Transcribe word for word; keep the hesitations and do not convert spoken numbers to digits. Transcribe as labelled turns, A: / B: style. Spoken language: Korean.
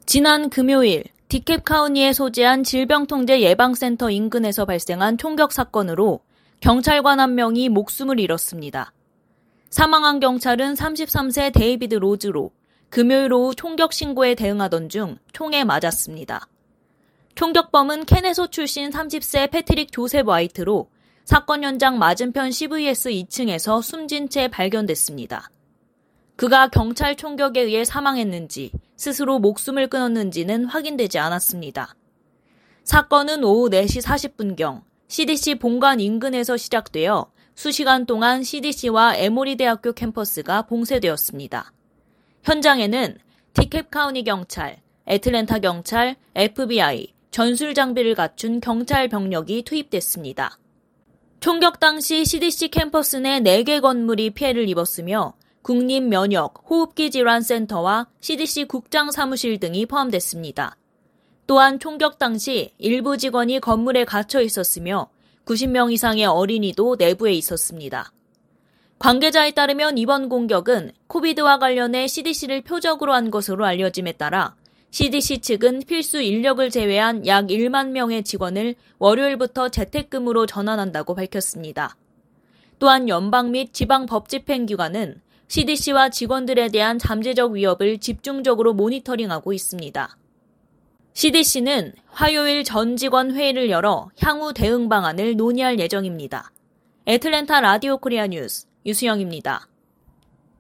A: 지난 금요일 디캡 카운티에 소재한 질병통제예방센터 인근에서 발생한 총격 사건으로 경찰관 한 명이 목숨을 잃었습니다. 사망한 경찰은 삼십삼 세 데이비드 로즈로 금요일 오후 총격 신고에 대응하던 중 총에 맞았습니다. 총격범은 케네소 출신 삼십 세 패트릭 조셉 와이트로 사건 현장 맞은편 씨브이에스 이 층에서 숨진 채 발견됐습니다. 그가 경찰 총격에 의해 사망했는지 스스로 목숨을 끊었는지는 확인되지 않았습니다. 사건은 오후 네 시 사십 분경 씨디씨 본관 인근에서 시작되어 수시간 동안 씨디씨와 에모리 대학교 캠퍼스가 봉쇄되었습니다. 현장에는 디캡 카운티 경찰, 애틀랜타 경찰, 에프비아이, 전술 장비를 갖춘 경찰 병력이 투입됐습니다. 총격 당시 씨디씨 캠퍼스 내 네 개 건물이 피해를 입었으며 국립면역 호흡기 질환 센터와 씨디씨 국장 사무실 등이 포함됐습니다. 또한 총격 당시 일부 직원이 건물에 갇혀 있었으며 구십 명 이상의 어린이도 내부에 있었습니다. 관계자에 따르면 이번 공격은 코비드와 관련해 씨디씨를 표적으로 한 것으로 알려짐에 따라 씨디씨 측은 필수 인력을 제외한 약 일만 명의 직원을 월요일부터 재택근무로 전환한다고 밝혔습니다. 또한 연방 및 지방 법집행기관은 씨디씨와 직원들에 대한 잠재적 위협을 집중적으로 모니터링하고 있습니다. 씨디씨는 화요일 전 직원 회의를 열어 향후 대응 방안을 논의할 예정입니다. 애틀랜타 라디오 코리아 뉴스 유수영입니다.